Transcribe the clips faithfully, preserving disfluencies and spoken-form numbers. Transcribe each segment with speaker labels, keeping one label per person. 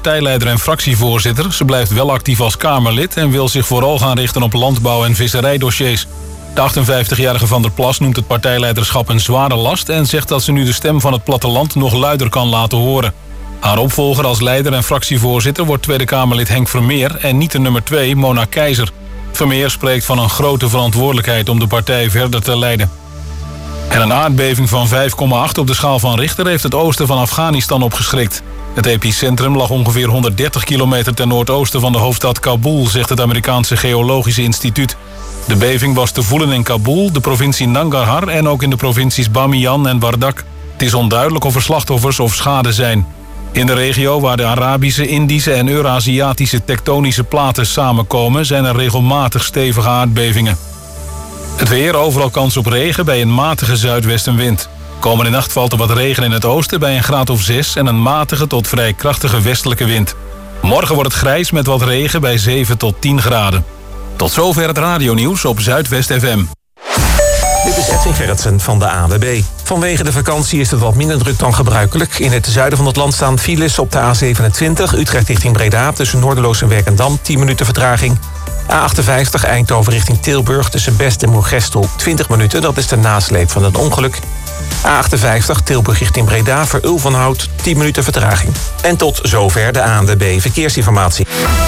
Speaker 1: partijleider en fractievoorzitter. Ze blijft wel actief als Kamerlid en wil zich vooral gaan richten op landbouw- en visserijdossiers. De achtenvijftigjarige Van der Plas noemt het partijleiderschap een zware last en zegt dat ze nu de stem van het platteland nog luider kan laten horen. Haar opvolger als leider en fractievoorzitter wordt Tweede Kamerlid Henk Vermeer en niet de nummer twee, Mona Keizer. Vermeer spreekt van een grote verantwoordelijkheid om de partij verder te leiden. En een aardbeving van vijf komma acht op de schaal van Richter heeft het oosten van Afghanistan opgeschrikt. Het epicentrum lag ongeveer honderddertig kilometer ten noordoosten van de hoofdstad Kabul, zegt het Amerikaanse Geologische Instituut. De beving was te voelen in Kabul, de provincie Nangarhar en ook in de provincies Bamiyan en Wardak. Het is onduidelijk of er slachtoffers of schade zijn. In de regio waar de Arabische, Indische en Eurasiatische tektonische platen samenkomen, zijn er regelmatig stevige aardbevingen. Het weer, overal kans op regen bij een matige zuidwestenwind. Komende nacht valt er wat regen in het oosten bij een graad of zes en een matige tot vrij krachtige westelijke wind. Morgen wordt het grijs met wat regen bij zeven tot tien graden. Tot zover het radionieuws op Zuidwest F M.
Speaker 2: Dit is Edwin Gerritsen van de A W B. Vanwege de vakantie is het wat minder druk dan gebruikelijk. In het zuiden van het land staan files op de A zevenentwintig... Utrecht richting Breda tussen Noorderloos en Werkendam, tien minuten vertraging. A achtenvijftig Eindhoven richting Tilburg tussen Best en Moergestel, twintig minuten. Dat is de nasleep van een ongeluk. A achtenvijftig Tilburg richting Breda voor Ulvenhout, tien minuten vertraging. En tot zover de A N W B Verkeersinformatie.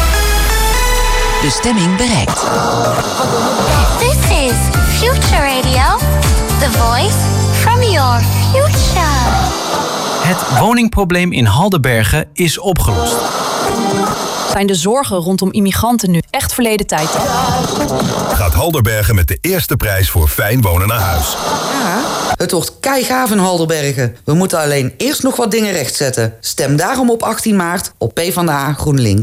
Speaker 3: Bestemming bereikt.
Speaker 4: This is Future Radio, the voice from your future.
Speaker 5: Het woningprobleem in Haldenbergen is opgelost.
Speaker 6: Zijn de zorgen rondom immigranten nu echt verleden tijd?
Speaker 7: Gaat Haldenbergen met de eerste prijs voor fijn wonen naar huis.
Speaker 8: Ja, het wordt keigaaf in Haldenbergen. We moeten alleen eerst nog wat dingen rechtzetten. Stem daarom op achttien maart op PvdA GroenLinks.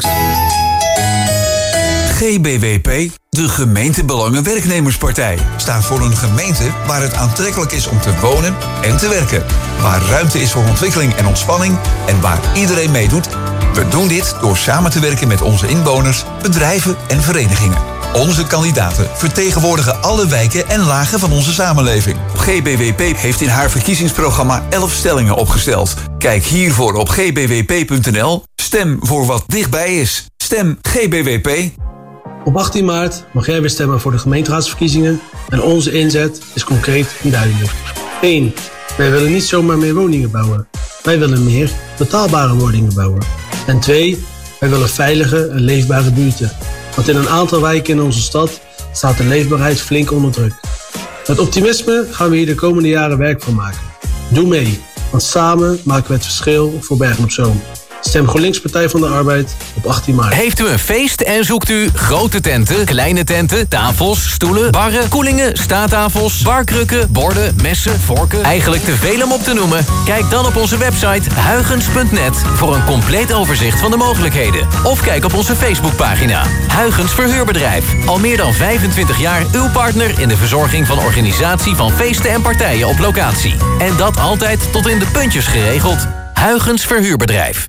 Speaker 9: G B W P, de gemeentebelangen-werknemerspartij, staat voor een gemeente waar het aantrekkelijk is om te wonen en te werken. Waar ruimte is voor ontwikkeling en ontspanning en waar iedereen meedoet. We doen dit door samen te werken met onze inwoners, bedrijven en verenigingen. Onze kandidaten vertegenwoordigen alle wijken en lagen van onze samenleving. G B W P heeft in haar verkiezingsprogramma elf stellingen opgesteld. Kijk hiervoor op g b w p punt n l. Stem voor wat dichtbij is. Stem G B W P.
Speaker 10: Op achttien maart mag jij weer stemmen voor de gemeenteraadsverkiezingen en onze inzet is concreet en duidelijk. één. Wij willen niet zomaar meer woningen bouwen. Wij willen meer betaalbare woningen bouwen. En twee. Wij willen veilige en leefbare buurten. Want in een aantal wijken in onze stad staat de leefbaarheid flink onder druk. Met optimisme gaan we hier de komende jaren werk van maken. Doe mee, want samen maken we het verschil voor Bergen op Zoom. Stem GroenLinks Partij van de Arbeid op achttien maart.
Speaker 11: Heeft u een feest en zoekt u grote tenten, kleine tenten, tafels, stoelen, barren, koelingen, staattafels, barkrukken, borden, messen, vorken? Eigenlijk te veel om op te noemen? Kijk dan op onze website huygens punt net voor een compleet overzicht van de mogelijkheden. Of kijk op onze Facebookpagina. Huygens Verhuurbedrijf. Al meer dan vijfentwintig jaar uw partner in de verzorging van organisatie van feesten en partijen op locatie. En dat altijd tot in de puntjes geregeld. Huygens Verhuurbedrijf.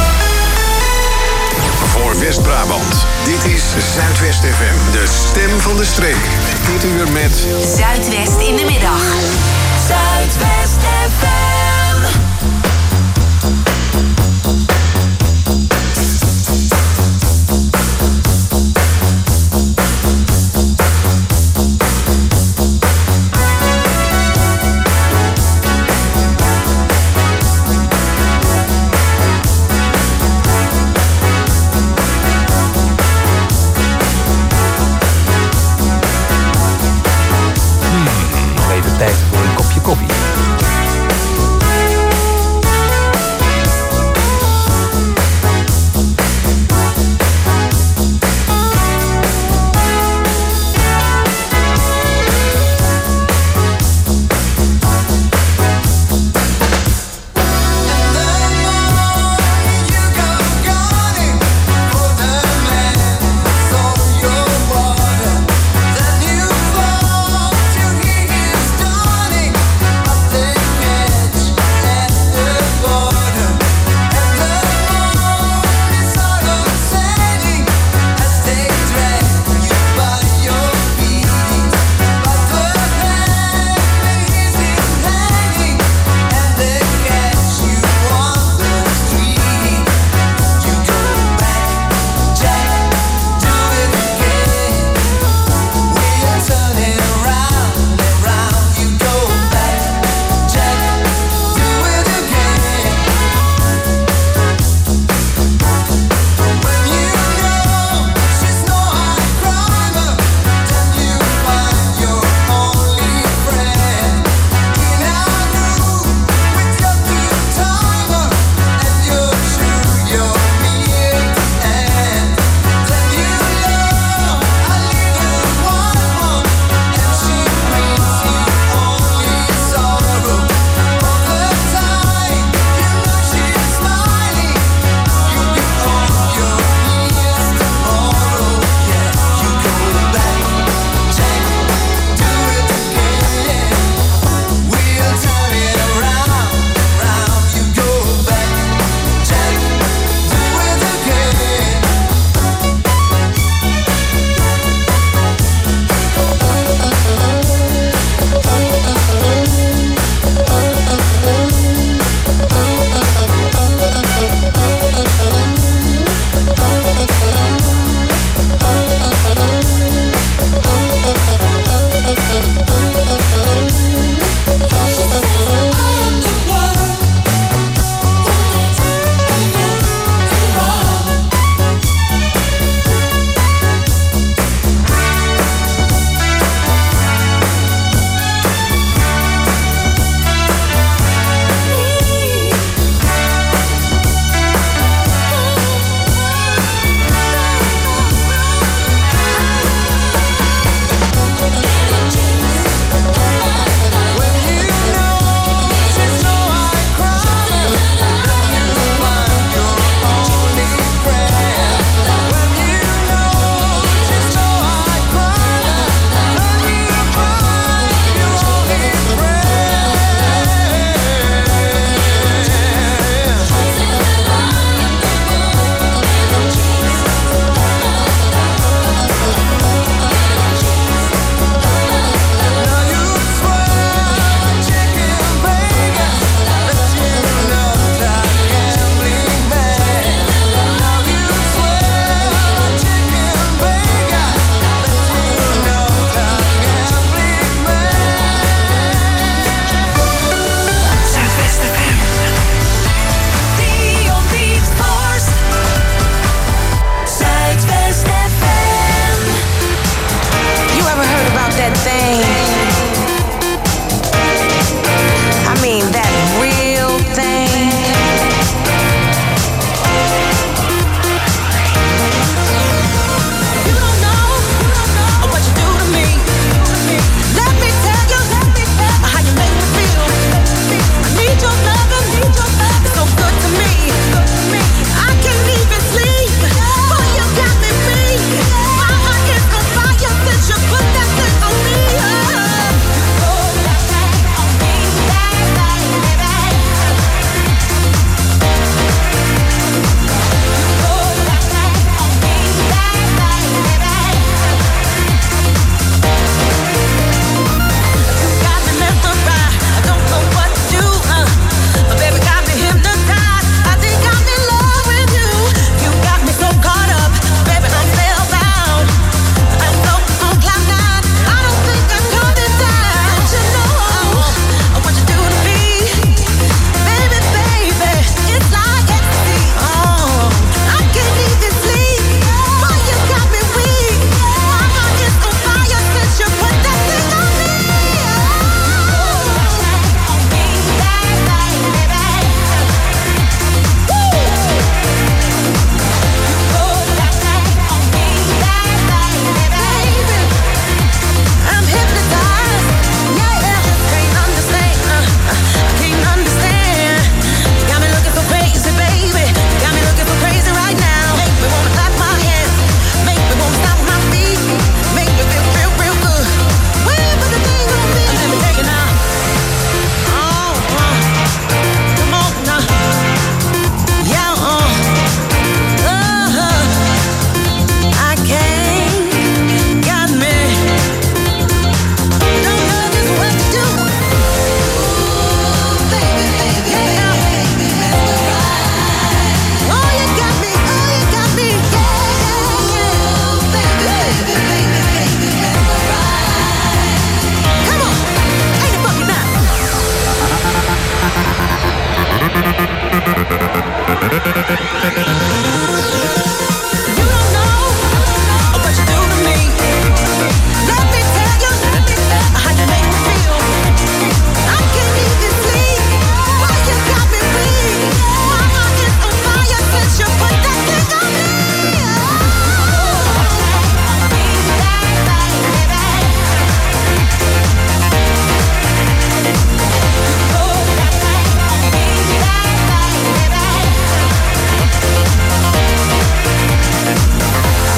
Speaker 7: Voor West-Brabant, dit is Zuidwest F M, de stem van de streek. Dit uur met
Speaker 3: Zuidwest in de middag. Zuidwest F M.
Speaker 2: Tijd voor een kopje koffie.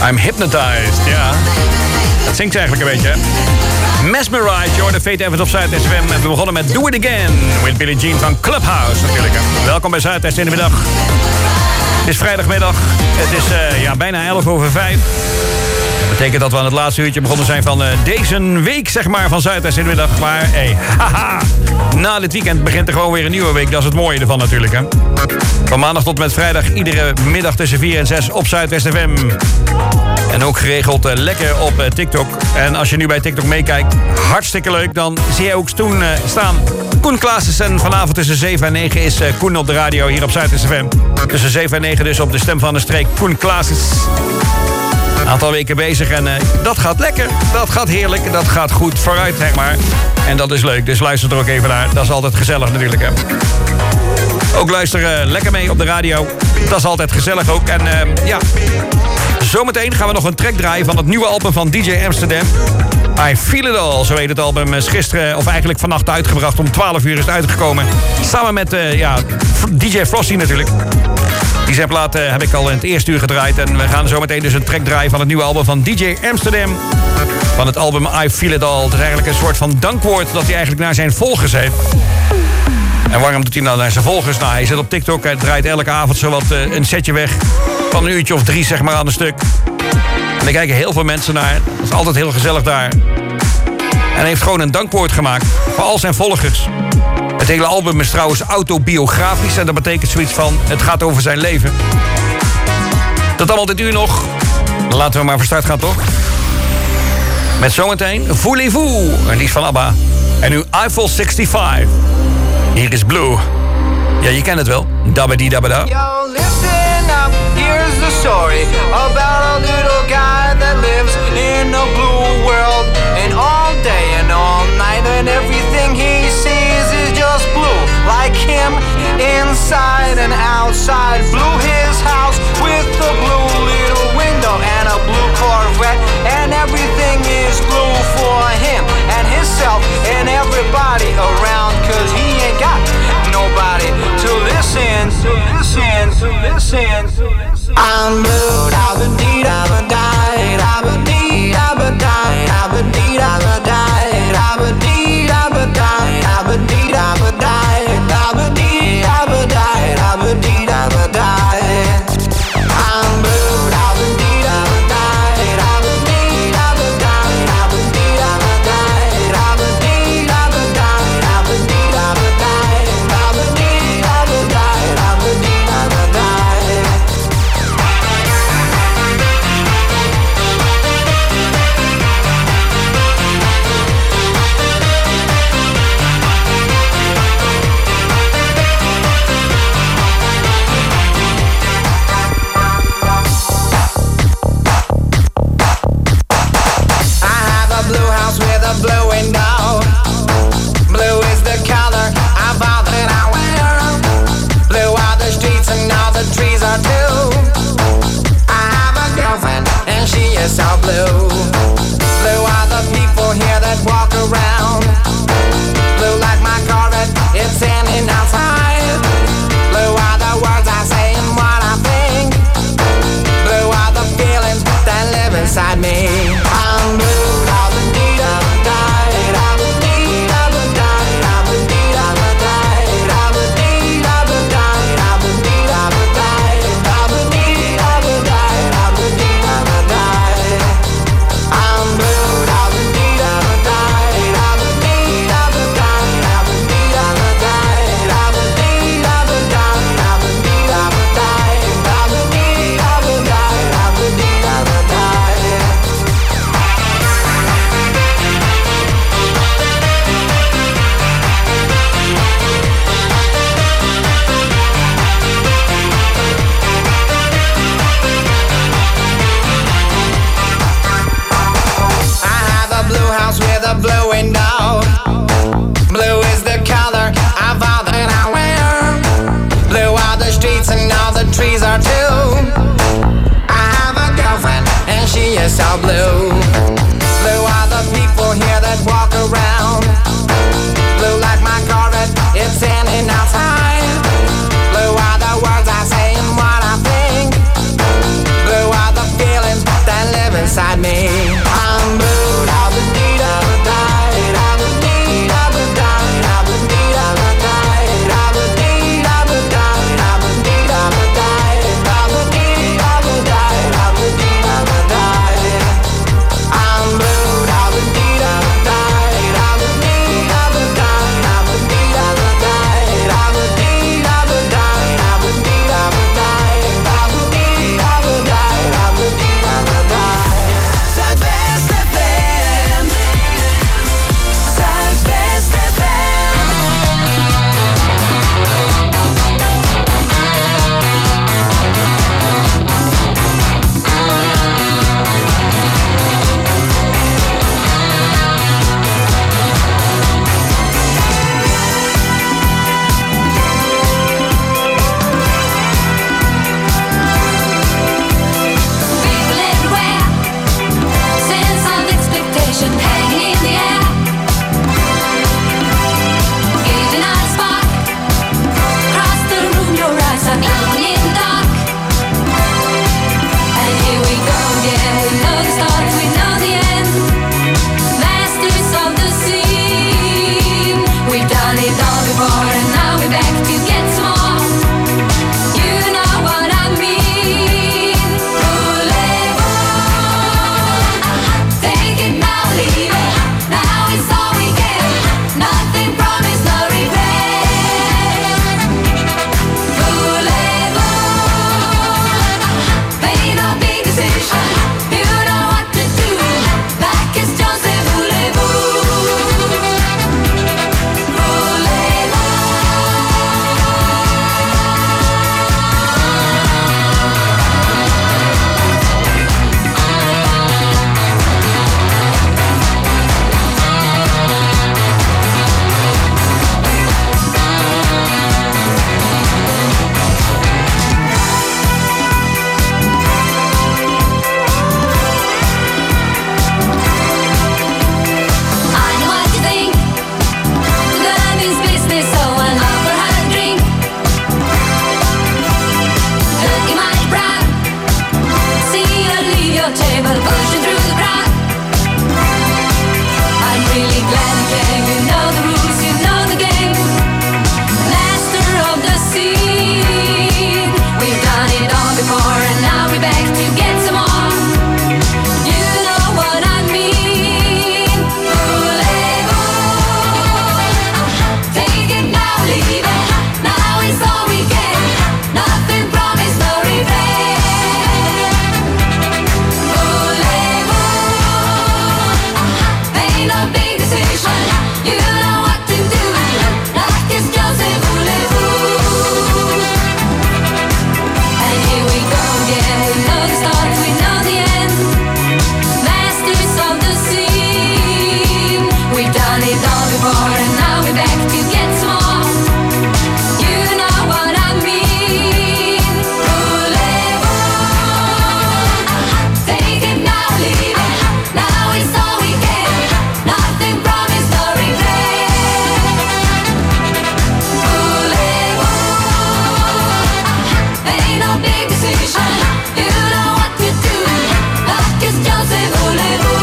Speaker 12: I'm hypnotized, ja. Dat zingt ze eigenlijk een beetje, hè? Mesmerized, je hoorde Fate Evans op Zuidwest F M. En we begonnen met Do It Again with Billie Jean van Clubhouse natuurlijk. Hè. Welkom bij Zuidwest in de middag. Het is vrijdagmiddag. Het is uh, ja, bijna elf over vijf. Dat betekent dat we aan het laatste uurtje begonnen zijn van uh, deze week, zeg maar, van Zuidwest in de middag. Maar, hé, hey, haha, na dit weekend begint er gewoon weer een nieuwe week. Dat is het mooie ervan natuurlijk, hè. Van maandag tot met vrijdag, iedere middag tussen vier en zes op Zuidwest F M. En ook geregeld uh, lekker op uh, TikTok. En als je nu bij TikTok meekijkt, hartstikke leuk. Dan zie je ook Stoen uh, staan. Koen Klaassen. En vanavond tussen zeven en negen is uh, Koen op de radio hier op Zuidwest F M. Tussen zeven en negen dus op de Stem van de Streek. Koen Klaassen. Een aantal weken bezig en uh, dat gaat lekker. Dat gaat heerlijk. Dat gaat goed vooruit, zeg maar. En dat is leuk. Dus luister er ook even naar. Dat is altijd gezellig natuurlijk, hè. Ook luisteren uh, lekker mee op de radio. Dat is altijd gezellig ook. En uh, ja... Zometeen gaan we nog een track draaien van het nieuwe album van D J Amsterdam. I Feel It All, zo heet het album. Is gisteren, of eigenlijk vannacht uitgebracht. Om twaalf uur is het uitgekomen. Samen met uh, ja, D J Frosty natuurlijk. Die zijn plaat uh, heb ik al in het eerste uur gedraaid. En we gaan zometeen dus een track draaien van het nieuwe album van D J Amsterdam. Van het album I Feel It All. Het is eigenlijk een soort van dankwoord dat hij eigenlijk naar zijn volgers heeft. En waarom doet hij nou naar zijn volgers? Nou, hij zit op TikTok, hij draait elke avond zowat uh, een setje weg. Van een uurtje of drie, zeg maar, aan een stuk. En daar kijken heel veel mensen naar. Dat is altijd heel gezellig daar. En hij heeft gewoon een dankwoord gemaakt voor al zijn volgers. Het hele album is trouwens autobiografisch. En dat betekent zoiets van, het gaat over zijn leven. Dat allemaal dit uur nog. Dan laten we maar van start gaan, toch? Met zometeen Voulez-vous. En die is van ABBA. En nu Eiffel zesenzestig. Hier is Blue. Ja, je kent het wel. Dabba-dee dabba-da.
Speaker 13: Yo, listen up, here's the story about a little guy that lives in a blue world. And all day and all night and everything he sees is just blue. Like him, inside and outside. Blue his house with a blue little window and a blue Corvette. And everything is blue for him and himself and everybody around. Cause he ain't got nobody to listen, to listen, to listen, to listen. I'm blue, da-ba-dee, da-ba-die, da-ba-dee, da-ba-die, da-ba-dee, da-ba-die, da-ba-dee, da-ba-die, da-ba-dee, da-ba-die, da-ba-dee, da-ba-die, da-ba-dee, da-ba-die. I'm blue, da-ba-dee, da-ba-die, da-ba-dee, da-ba-die, da-ba-dee, da-ba-die, da-ba-dee, da-ba-die, da-ba-dee, da-ba-die.
Speaker 3: we're back to get some more. You know what I mean. Voulez-vous? Take it now, leave it. Now it's all we get. Nothing promised, no regret. Voulez-vous? Ain't no big decision. You know what to do. Like it's just a voulez-vous. And here we go again. We know the start, we know the end. Masters of the scene. We've done it all before, and now we're back to get some more. You know what I mean. Voulez-vous? Take it now, leave it. Now it's all we get. Nothing promised, no regret. Voulez-vous? Ain't no big decision. You know what to do. Like it's just a voulez-vous.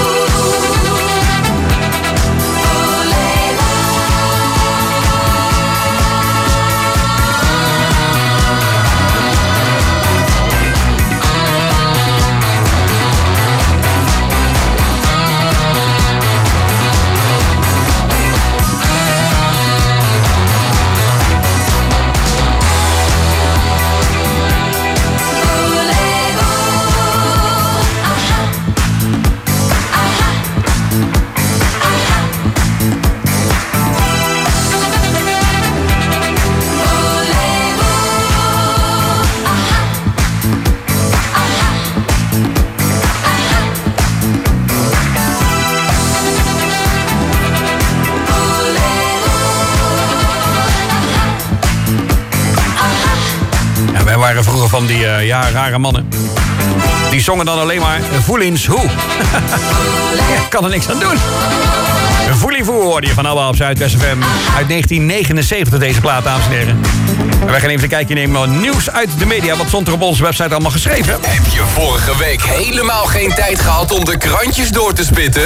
Speaker 12: Ja, wij waren vroeger van die uh, ja, rare mannen. Die zongen dan alleen maar voelings hoe. Ja, kan er niks aan doen. Voelievoer hoorde je van Abba op Zuidwest F M. Uit negentien negenenzeventig deze plaat, dames en heren. En wij gaan even een kijkje nemen naar nieuws uit de media. Wat stond er op onze website allemaal geschreven?
Speaker 11: Heb je vorige week helemaal geen tijd gehad om de krantjes door te spitten?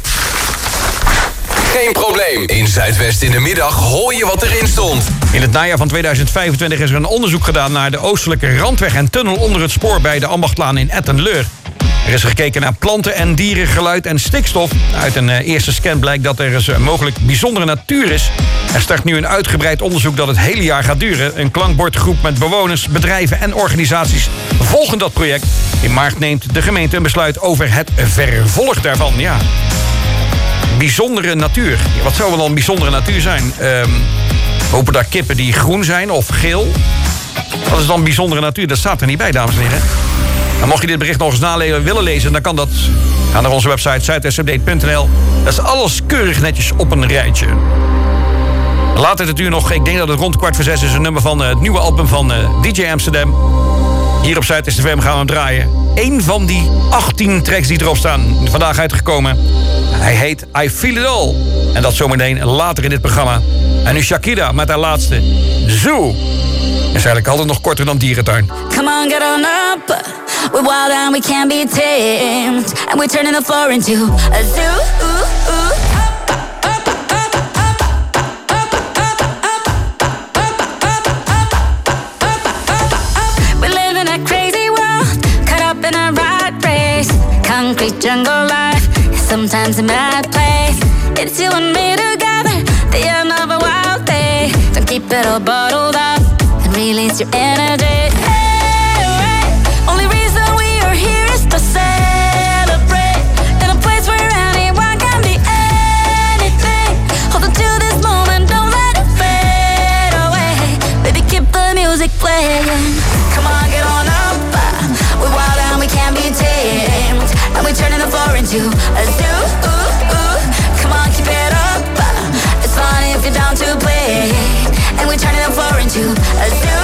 Speaker 11: Geen probleem. In Zuidwest in de middag hoor je wat erin stond.
Speaker 12: In het najaar van tweeduizend vijfentwintig is er een onderzoek gedaan naar de oostelijke randweg en tunnel onder het spoor bij de Ambachtlaan in Etten-Leur. Er is gekeken naar planten- en dierengeluid en stikstof. Uit een uh, eerste scan blijkt dat er dus, uh, mogelijk bijzondere natuur is. Er start nu een uitgebreid onderzoek dat het hele jaar gaat duren. Een klankbordgroep met bewoners, bedrijven en organisaties volgen dat project. In maart neemt de gemeente een besluit over het vervolg daarvan. Ja. Bijzondere natuur. Ja, wat zou wel dan bijzondere natuur zijn? Um, hopen daar kippen die groen zijn of geel? Wat is dan bijzondere natuur? Dat staat er niet bij, dames en heren. En mocht je dit bericht nog eens nalezen willen lezen, dan kan dat. Ga naar onze website zuidwestupdate punt n l. Dat is alles keurig netjes op een rijtje. Later het uur nog, ik denk dat het rond kwart voor zes is, een nummer van uh, het nieuwe album van uh, D J Amsterdam. Hier op Zuidwest F M gaan we hem draaien. Eén van die achttien tracks die erop staan, vandaag uitgekomen. Hij heet I Feel It All. En dat zometeen later in dit programma. En nu Shakira met haar laatste, Zoo. Is eigenlijk altijd nog korter dan Dierentuin.
Speaker 3: Come on, get on up. We're wild and we can't be tamed. And we're turning the floor into a zoo. We live in a crazy world, caught up in a rat race. Concrete jungle life, sometimes a mad place. It's you and me together, the end of a wild day. Don't keep it all bottled up and release your energy. Hey, hey. Only reason we are here is to celebrate in a place where anyone can be anything. Hold on to this moment, don't let it fade away. Baby, keep the music playing. Come on, get on up. We're wild and we can't be tamed. And we're turning the floor into a zoo. Come on, keep it up. It's fun if you're down to play. And we're turning the floor into a zoo.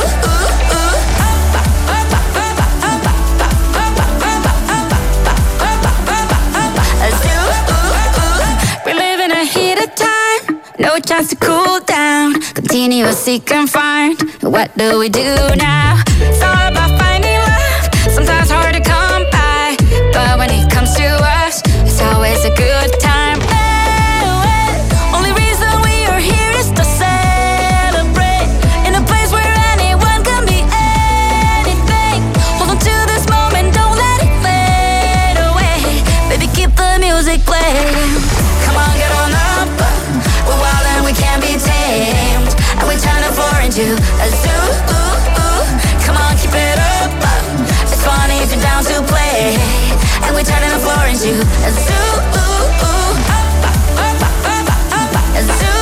Speaker 3: A zoo. We live in a heated time, no chance to cool down. Continuously confined. What do we do now? It's all about finding love. Sometimes hard to come by, but when it comes to us, it's always a good time. Don't foreign to a zoo. A zoo.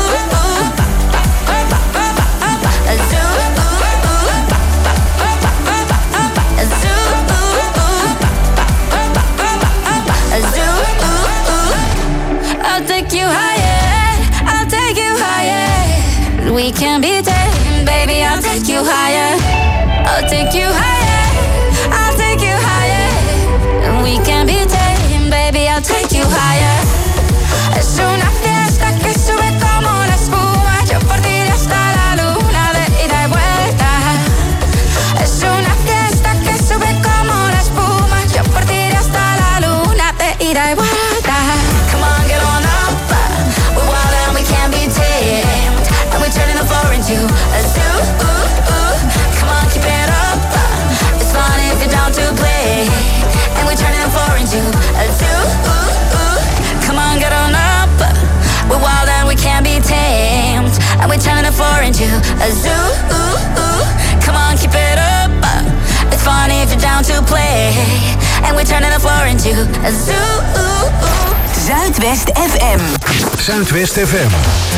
Speaker 3: I'll take you higher, I'll take you higher. We can be tamed, baby, I'll take you higher. I'll take you higher, I'll take you higher. We can be tamed, baby, I'll take you higher. Es una fiesta que sube como la espuma. Yo por ti hasta la luna de ida y vuelta. Es una fiesta que sube como la espuma. Yo por ti hasta la luna de ida y vuelta. Come on, get on up. We're wild and we can't be tamed. And we're turning the floor into a zoo. Come on, keep it up. It's fun if you're down to play. And we're turning the floor into a zoo. Come on, get on up. We're wild and we can't be tamed. And we're turning the floor into a zoo. Come on, keep it up. It's fun if you're down to play. And we're turning the floor into a zoo.
Speaker 14: Zuidwest F M.
Speaker 15: Zuidwest F M.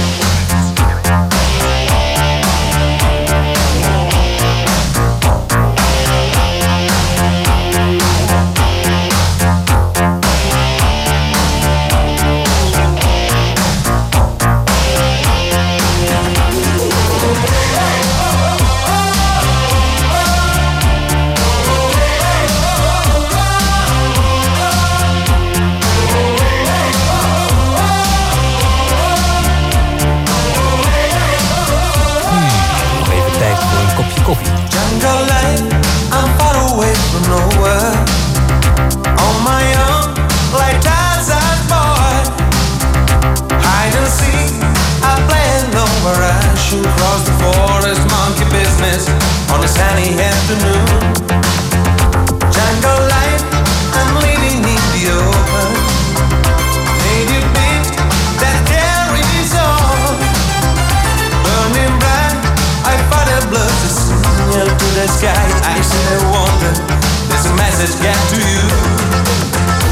Speaker 13: Jungle life, I'm far away from nowhere. On my own, like Tarzan boy. Hide and seek, I play alone where I should cross the forest, monkey business on a sunny afternoon. Jungle life, I'm living in the open. Native beat that carries on. Burning bright, I fight a blood to to the sky, I still wonder, there's a message get to you.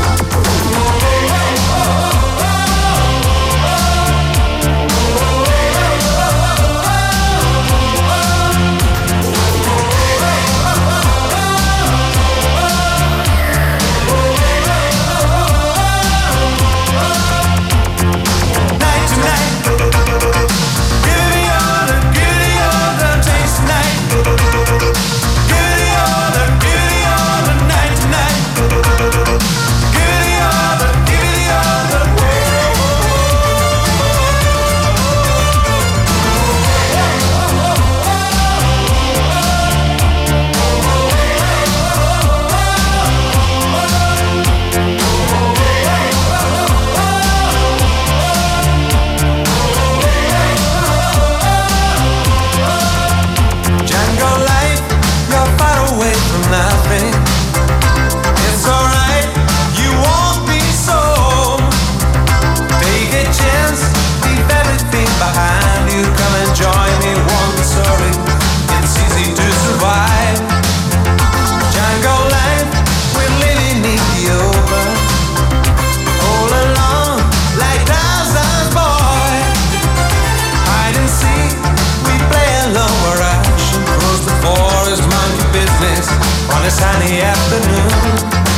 Speaker 13: Sunny afternoon,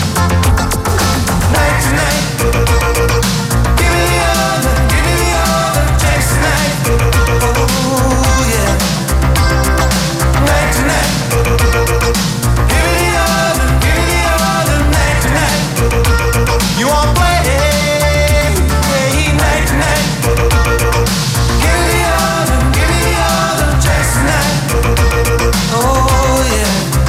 Speaker 13: night to night. Give me the other, give me the other chance tonight. Oh yeah, night to night. Give me the other, give me the other night to night. You won't play, yeah, night to night. Give me the other, give me the other chance tonight. Oh yeah.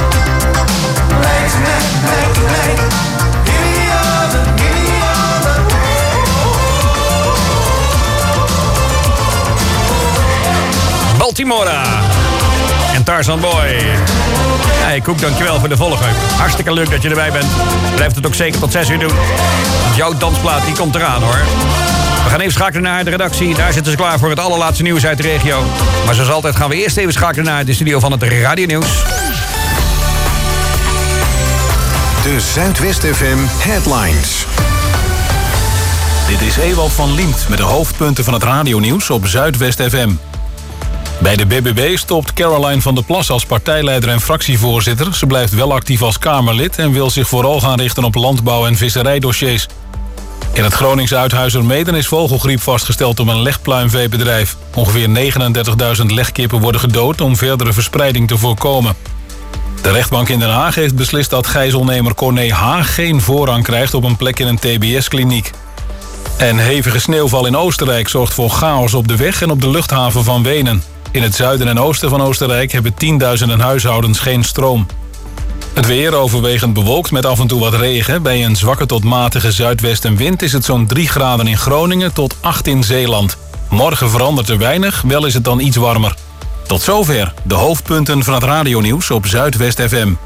Speaker 12: Baltimora en Tarzan Boy. Hey Koek, dankjewel voor de volgen. Hartstikke leuk dat je erbij bent. Blijf het ook zeker tot zes uur doen. Want jouw dansplaat die komt eraan hoor. We gaan even schakelen naar de redactie. Daar zitten ze klaar voor het allerlaatste nieuws uit de regio. Maar zoals altijd gaan we eerst even schakelen naar de studio van het Radio Nieuws.
Speaker 7: De Zuidwest F M Headlines.
Speaker 1: Dit is Ewald van Liemt met de hoofdpunten van het radionieuws op Zuidwest F M. Bij de B B B stopt Caroline van der Plas als partijleider en fractievoorzitter. Ze blijft wel actief als Kamerlid en wil zich vooral gaan richten op landbouw- en visserijdossiers. In het Groningse Uithuizermeeden is vogelgriep vastgesteld op een legpluimveebedrijf. Ongeveer negenendertigduizend legkippen worden gedood om verdere verspreiding te voorkomen. De rechtbank in Den Haag heeft beslist dat gijzelnemer Corné H. geen voorrang krijgt op een plek in een T B S-kliniek. En hevige sneeuwval in Oostenrijk zorgt voor chaos op de weg en op de luchthaven van Wenen. In het zuiden en oosten van Oostenrijk hebben tienduizenden huishoudens geen stroom. Het weer overwegend bewolkt met af en toe wat regen. Bij een zwakke tot matige zuidwestenwind is het zo'n drie graden in Groningen tot acht in Zeeland. Morgen verandert er weinig, wel is het dan iets warmer. Tot zover de hoofdpunten van het radionieuws op Zuidwest F M.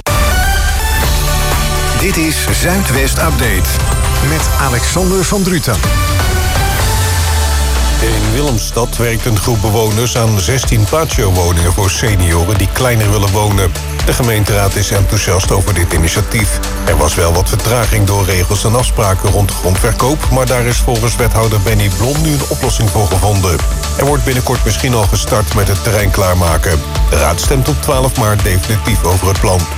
Speaker 7: Dit is Zuidwest Update met Alexander van Druten.
Speaker 16: In Willemstad werkt een groep bewoners aan zestien patio-woningen voor senioren die kleiner willen wonen. De gemeenteraad is enthousiast over dit initiatief. Er was wel wat vertraging door regels en afspraken rond de grondverkoop, maar daar is volgens wethouder Benny Blom nu een oplossing voor gevonden. Er wordt binnenkort misschien al gestart met het terrein klaarmaken. De raad stemt op twaalf maart definitief over het plan.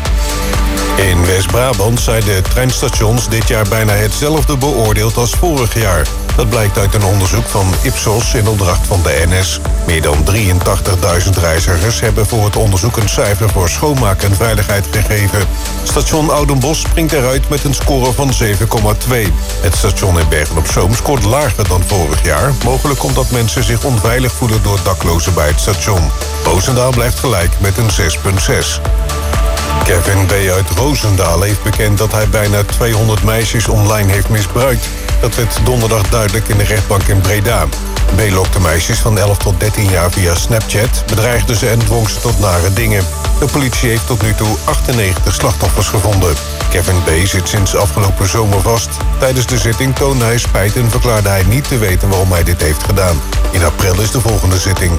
Speaker 16: In West-Brabant zijn de treinstations dit jaar bijna hetzelfde beoordeeld als vorig jaar. Dat blijkt uit een onderzoek van Ipsos in opdracht van de N S. Meer dan drieëntachtigduizend reizigers hebben voor het onderzoek een cijfer voor schoonmaak en veiligheid gegeven. Station Oudenbosch springt eruit met een score van zeven komma twee. Het station in Bergen-op-Zoom scoort lager dan vorig jaar. Mogelijk omdat mensen zich onveilig voelen door daklozen bij het station. Roosendaal blijft gelijk met een zes komma zes. Kevin B. uit Roosendaal heeft bekend dat hij bijna tweehonderd meisjes online heeft misbruikt. Dat werd donderdag duidelijk in de rechtbank in Breda. B. lokte meisjes van elf tot dertien jaar via Snapchat, bedreigde ze en dwong ze tot nare dingen. De politie heeft tot nu toe achtennegentig slachtoffers gevonden. Kevin B. zit sinds afgelopen zomer vast. Tijdens de zitting toonde hij spijt en verklaarde hij niet te weten waarom hij dit heeft gedaan. In april is de volgende zitting.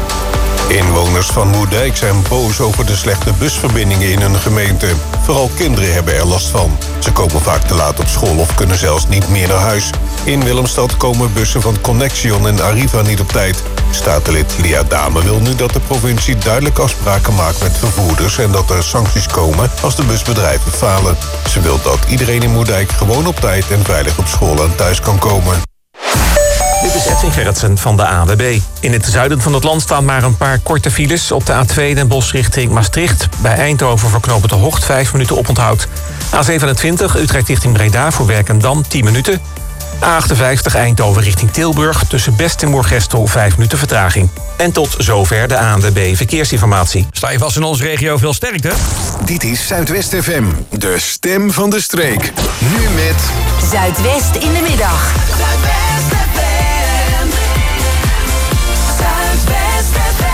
Speaker 16: Inwoners van Moerdijk zijn boos over de slechte busverbindingen in hun gemeente. Vooral kinderen hebben er last van. Ze komen vaak te laat op school of kunnen zelfs niet meer naar huis. In Willemstad komen bussen van Connection en Arriva niet op tijd. Statenlid Lia Dame wil nu dat de provincie duidelijk afspraken maakt met vervoerders en dat er sancties komen als de busbedrijven falen. Ze wil dat iedereen in Moerdijk gewoon op tijd en veilig op school en thuis kan komen.
Speaker 2: Dit is Edwin Gerritsen van de A N W B. In het zuiden van het land staan maar een paar korte files. Op de A twee Den Bosch richting Maastricht. Bij Eindhoven voor knooppunt De Hocht vijf minuten oponthoud. A zevenentwintig Utrecht richting Breda voor Werkendam tien minuten. A achtenvijftig Eindhoven richting Tilburg. Tussen Best en Moergestel vijf minuten vertraging. En tot zover de A N W B Verkeersinformatie.
Speaker 12: Sta je vast in onze regio, veel sterkte.
Speaker 7: Dit is Zuidwest F M, de stem van de streek. Nu met
Speaker 14: Zuidwest in de middag. Zuidwest F M. Zuidwest F M.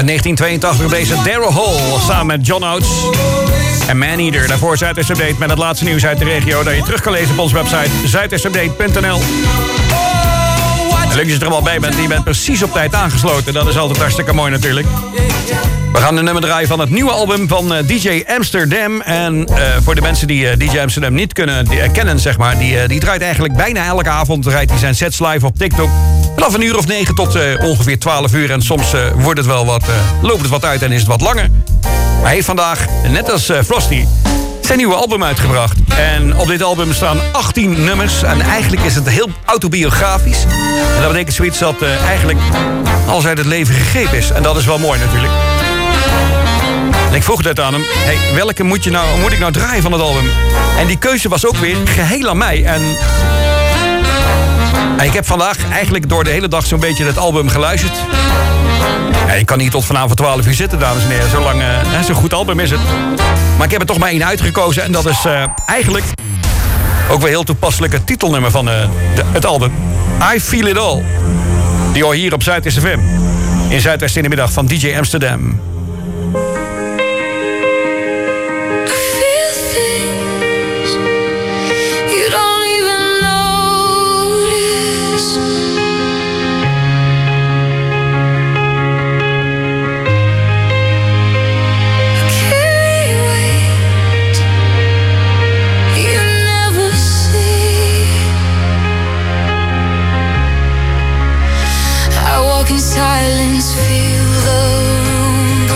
Speaker 12: Uit negentien tweeëntachtig deze Daryl Hall samen met John Oates en Maneater. Daarvoor Zuidwest Update met het laatste nieuws uit de regio dat je terug kan lezen op onze website zuidwest update punt n l. Leuk dat je er allemaal bij bent. Je bent precies op tijd aangesloten. Dat is altijd hartstikke mooi natuurlijk. We gaan de nummer draaien van het nieuwe album van uh, D J Amsterdam. En uh, voor de mensen die uh, D J Amsterdam niet kunnen die, uh, kennen, zeg maar... Die, uh, die draait eigenlijk bijna elke avond draait hij zijn sets live op TikTok. Vanaf een uur of negen tot uh, ongeveer twaalf uur. En soms uh, wordt het wel wat, uh, loopt het wat uit en is het wat langer. Maar hij heeft vandaag, net als uh, Frosty, zijn nieuwe album uitgebracht. En op dit album staan achttien nummers. En eigenlijk is het heel autobiografisch. En dat betekent zoiets dat uh, eigenlijk alles uit het leven gegrepen is. En dat is wel mooi natuurlijk. En ik vroeg net aan hem, hey, welke moet, je nou, moet ik nou draaien van het album? En die keuze was ook weer geheel aan mij. En, en ik heb vandaag eigenlijk door de hele dag zo'n beetje het album geluisterd. Ja, ik kan hier tot vanavond twaalf uur zitten, dames en heren. Zo lang, uh, zo'n goed album is het. Maar ik heb er toch maar één uitgekozen. En dat is uh, eigenlijk ook wel heel toepasselijk het titelnummer van uh, de, het album. I Feel It All. Die hoor hier op Zuidwest F M. In Zuidwest in de middag van D J Amsterdam.
Speaker 3: Silence, feel the room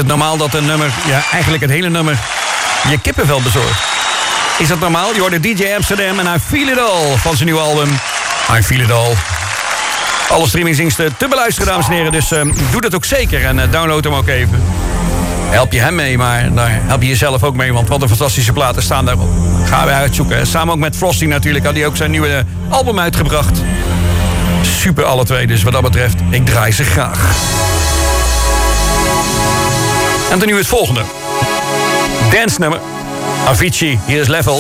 Speaker 12: het normaal dat een nummer, ja, eigenlijk het hele nummer, je kippenvel bezorgt? Is dat normaal? Je hoort de D J Amsterdam en I Feel It All van zijn nieuwe album. I Feel It All. Alle streamingsdiensten te beluisteren, dames en heren. Dus uh, doe dat ook zeker en uh, download hem ook even. Help je hem mee, maar daar help je jezelf ook mee. Want wat een fantastische platen staan daarop. Gaan we uitzoeken. Samen ook met Frosty natuurlijk had hij ook zijn nieuwe album uitgebracht. Super alle twee, dus wat dat betreft, ik draai ze graag. En dan nu het volgende. Dance nummer. Avicii, hier is Levels.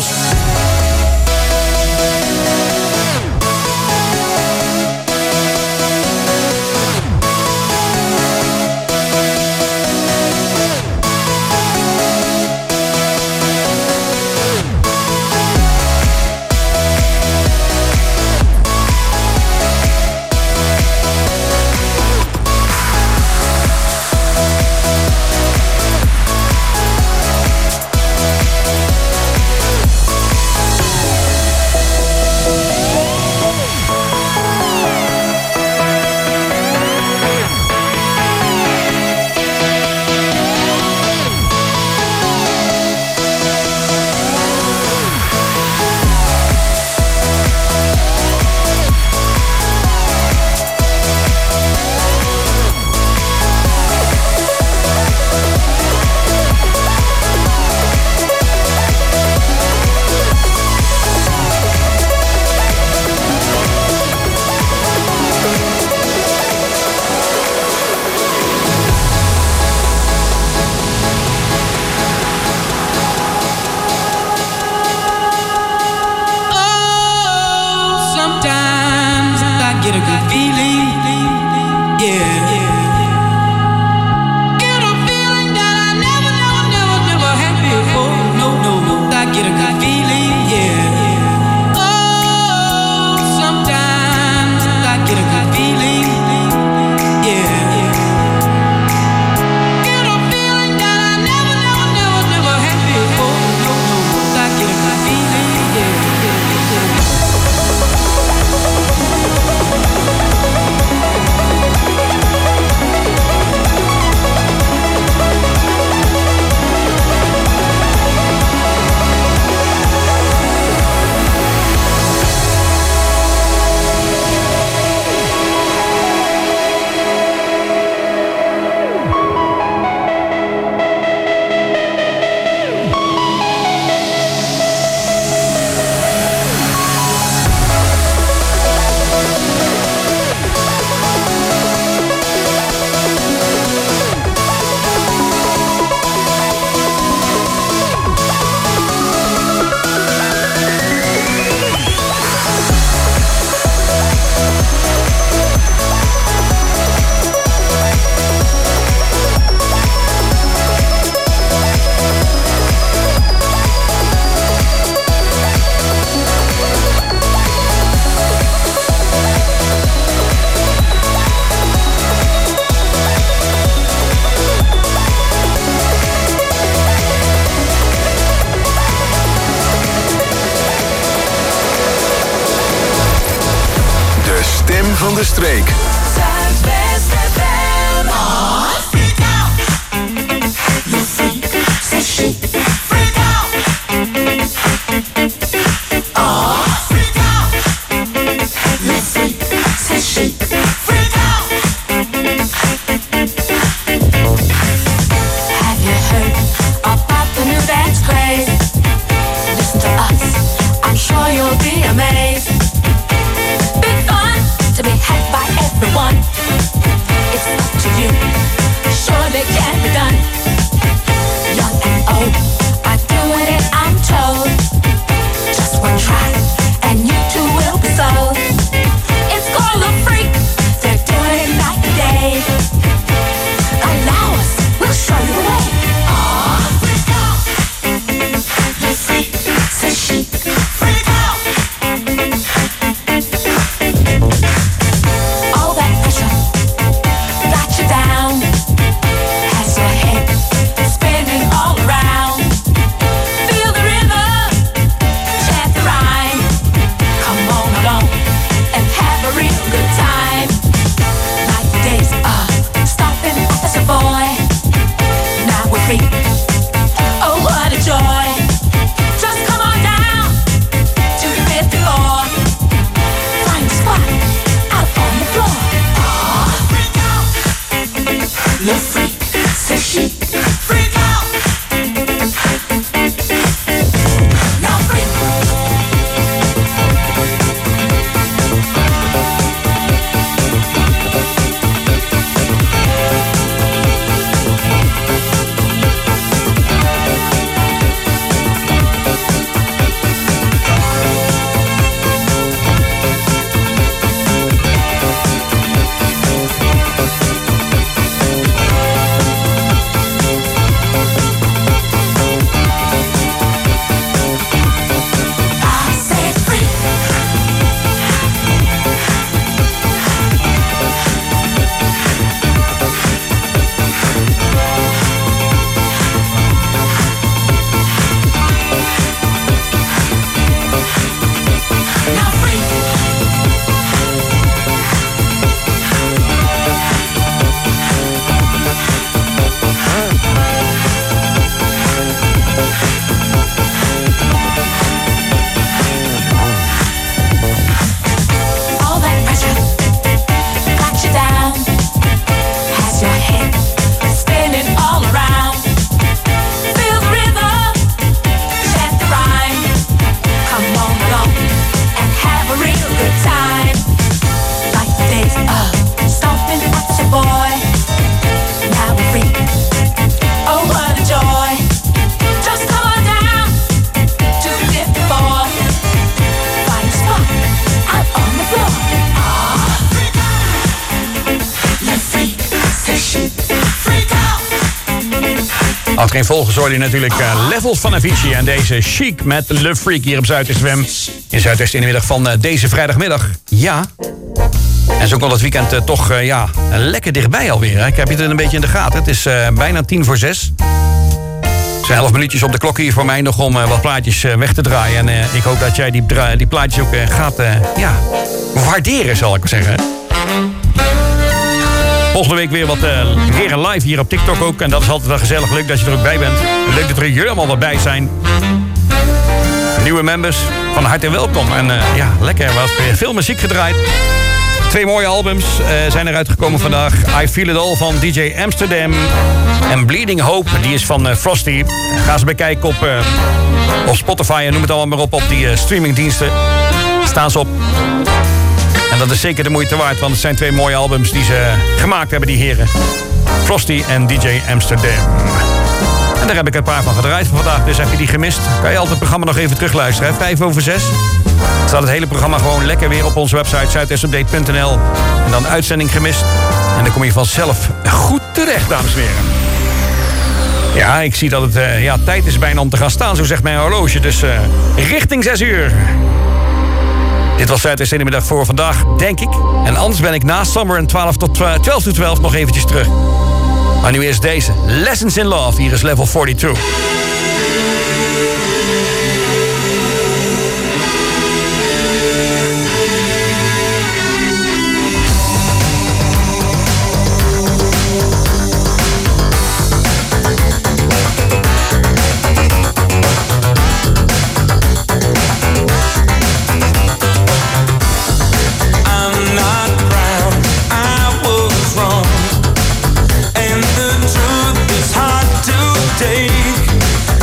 Speaker 7: van de streek.
Speaker 17: Zuidwest F M. Oh, freak out. You freak, say she. Freak out. Oh, freak out. You freak, say she. Freak out. Have you heard about the new dance craze? Listen to us, I'm sure you'll be amazed. Big fun to be had by everyone.
Speaker 12: Achterin volgens hoorde je natuurlijk uh, Levels van Avicii en deze Chic met Le Freak hier op Zuidwest F M. In Zuidwest in de middag van uh, deze vrijdagmiddag. Ja. En zo komt het weekend uh, toch uh, ja, lekker dichtbij alweer. Hè? Ik heb je het een beetje in de gaten. Het is uh, bijna tien voor zes. Er zijn elf minuutjes op de klok hier voor mij nog om uh, wat plaatjes uh, weg te draaien. En uh, ik hoop dat jij die, die plaatjes ook uh, gaat uh, ja, waarderen, zal ik maar zeggen. Volgende week weer wat uh, weer een live hier op TikTok ook. En dat is altijd wel gezellig. Leuk dat je er ook bij bent. Leuk dat er jullie allemaal wat bij zijn. Nieuwe members, van harte welkom. En uh, ja, lekker. Er was weer veel muziek gedraaid. Twee mooie albums uh, zijn eruit gekomen vandaag. I Feel It All van D J Amsterdam. En Bleeding Hope, die is van uh, Frosty. Ga ze bekijken op, uh, op Spotify en noem het allemaal maar op. Op die uh, streamingdiensten staan ze op. En dat is zeker de moeite waard, want het zijn twee mooie albums die ze gemaakt hebben, die heren. Frosty en D J Amsterdam. En daar heb ik een paar van gedraaid voor vandaag, dus heb je die gemist, kan je altijd het programma nog even terugluisteren. Hè? Vijf over zes. Dan staat het hele programma gewoon lekker weer op onze website zuidwestupdate punt n l. En dan uitzending gemist. En dan kom je vanzelf goed terecht, dames en heren. Ja, ik zie dat het uh, ja, tijd is bijna om te gaan staan, zo zegt mijn horloge. Dus uh, richting zes uur. Dit was Zuidwest in de middag voor vandaag, denk ik. En anders ben ik na Summer en twaalf tot twaalf tot twaalf nog eventjes terug. Maar nu eerst deze. Lessons in Love. Hier is Level tweeënveertig.
Speaker 17: Take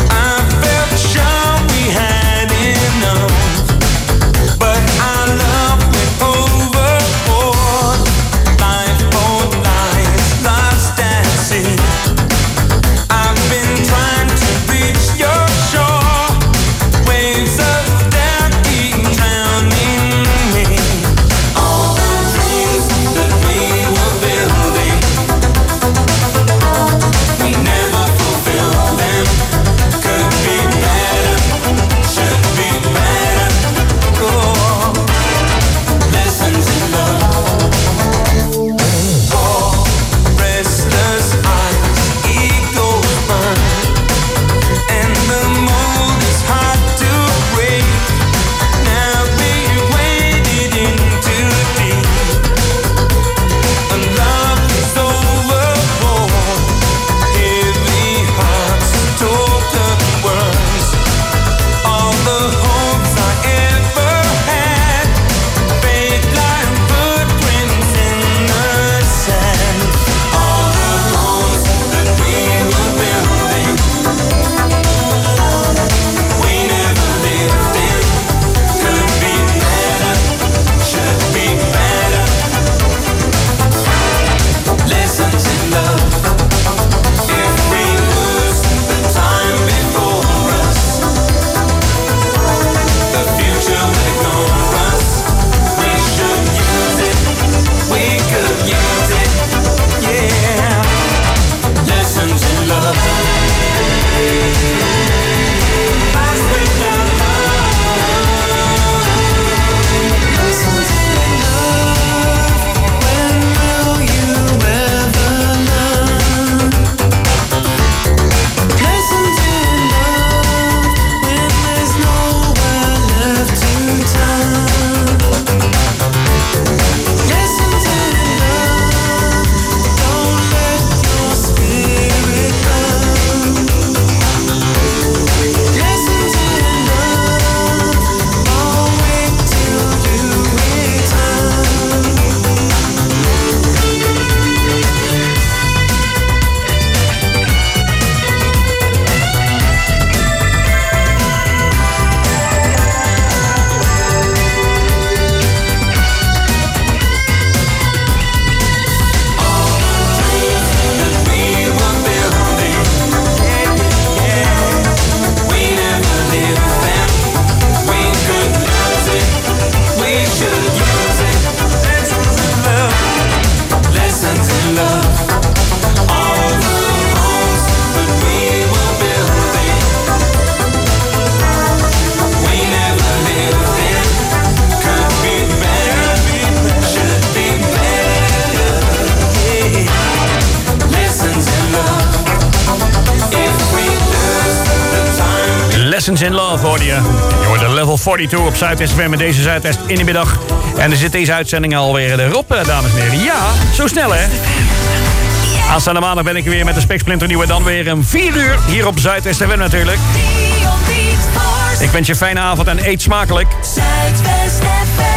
Speaker 12: Lessons in Love hoorde je. Je hoorde level tweeënveertig op Zuidwest F M met deze Zuidwest in de middag. En er zit deze uitzending alweer erop, dames en heren. Ja, zo snel hè. Aanstaande maandag ben ik weer met de Spiksplinter nieuwe. Dan weer een vier uur hier op Zuidwest F M natuurlijk. Ik wens je een fijne avond en eet smakelijk.
Speaker 17: Zuidwest F M.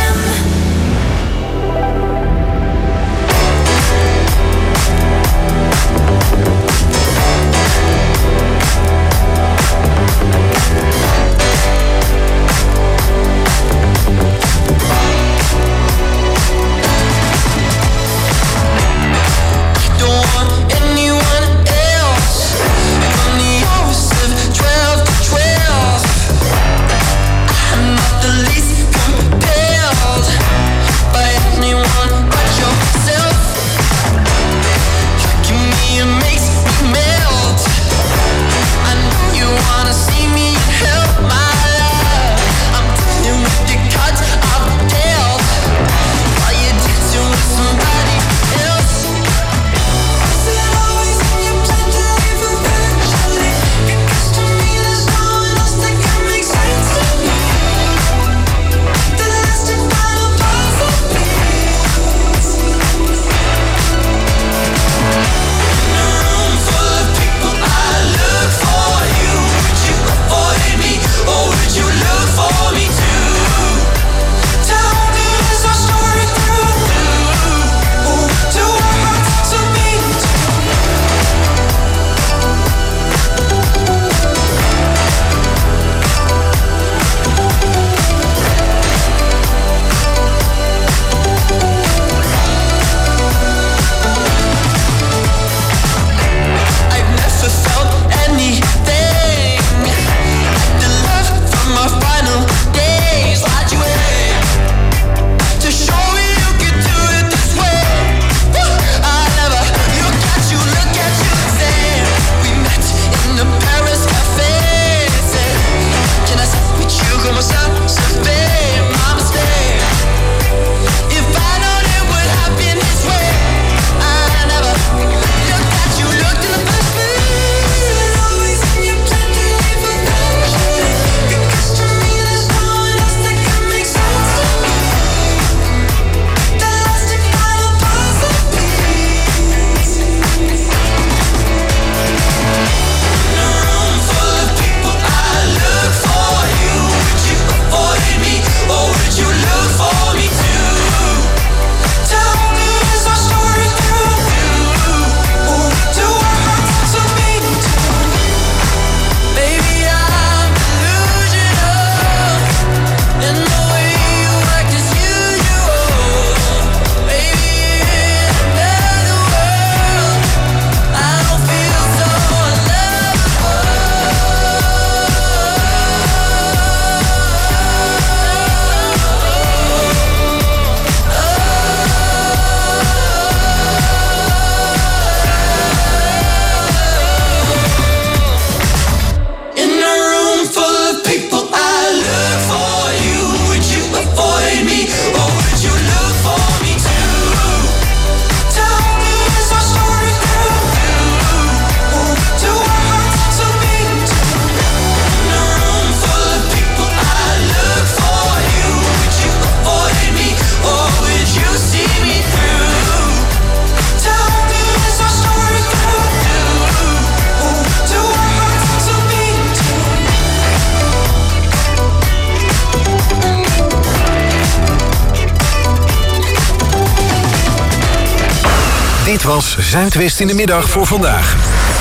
Speaker 15: Dit was Zuidwest in de middag voor vandaag.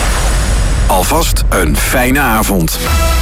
Speaker 15: Alvast een fijne avond.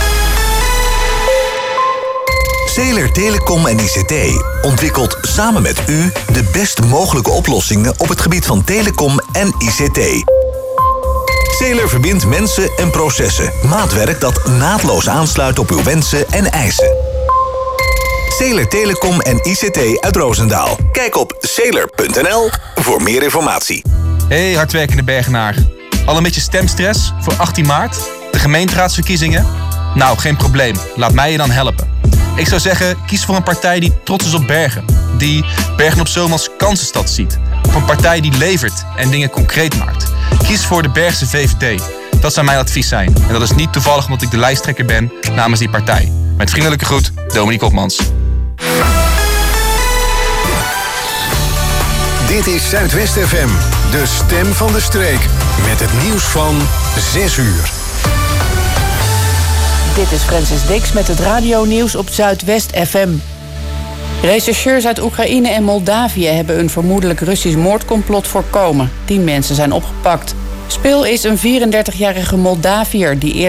Speaker 18: Zeeler Telecom en I C T ontwikkelt samen met u de best mogelijke oplossingen op het gebied van telecom en I C T. Zeeler verbindt mensen en processen. Maatwerk dat naadloos aansluit op uw wensen en eisen. Zeeler Telecom en I C T uit Roosendaal. Kijk op zeeler punt n l voor meer informatie.
Speaker 19: Hey hardwerkende Bergenaar. Al een beetje stemstress voor achttien maart? De gemeenteraadsverkiezingen? Nou, geen probleem. Laat mij je dan helpen. Ik zou zeggen, kies voor een partij die trots is op Bergen. Die Bergen op Zoom als kansenstad ziet. Of een partij die levert en dingen concreet maakt. Kies voor de Bergse V V D. Dat zou mijn advies zijn. En dat is niet toevallig omdat ik de lijsttrekker ben namens die partij. Met vriendelijke groet, Dominique Opmans.
Speaker 15: Dit is Zuidwest F M, de stem van de streek. Met het nieuws van zes uur.
Speaker 20: Dit is Francis Dix met het radionieuws op Zuidwest F M. Rechercheurs uit Oekraïne en Moldavië hebben een vermoedelijk Russisch moordcomplot voorkomen. Tien mensen zijn opgepakt. Spil is een vierendertigjarige Moldaviër die eerder